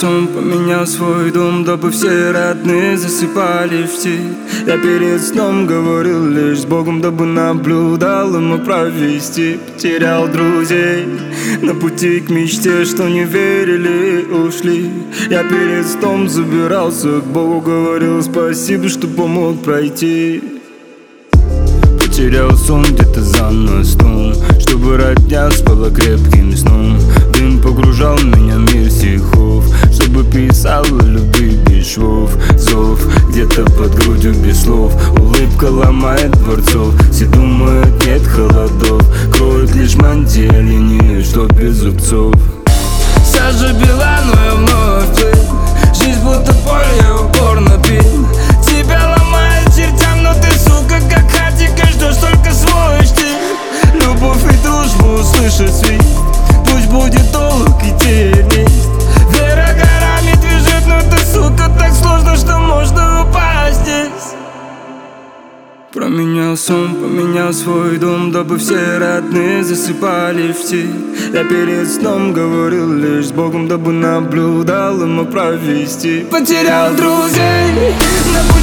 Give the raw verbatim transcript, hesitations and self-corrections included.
сон, поменял свой дом, дабы все родные засыпали в тень. Я перед сном говорил лишь с Богом, дабы наблюдал и мог провести. Потерял друзей на пути к мечте, что не верили, ушли. Я перед сном забирался к Богу, говорил спасибо, что помог пройти. Потерял сон где-то за мостом, чтобы родня спала крепким сном. Дым погружал меня в мир стихов, чтобы писал о любви без швов. Зов где-то под грудью без слов, улыбка ломает дворцов. Все думают, нет холодов, кроют лишь мантия линии, что без зубцов. Сажа бела, но я вновь ты. Жизнь будто поле, я упорно пил. Тебя ломает чертям, но ты, сука, как хатика, ждешь только свой штиль. Любовь и дружбу услышать свист, пусть будет долг и тернист. Вера горами движет, но ты, сука, так сложно, что можно упасть здесь. Променял сон, поменял свой дом, дабы все родные засыпали в тень. Я перед сном говорил лишь с Богом, дабы наблюдал и мог провести. Потерял друзей на пути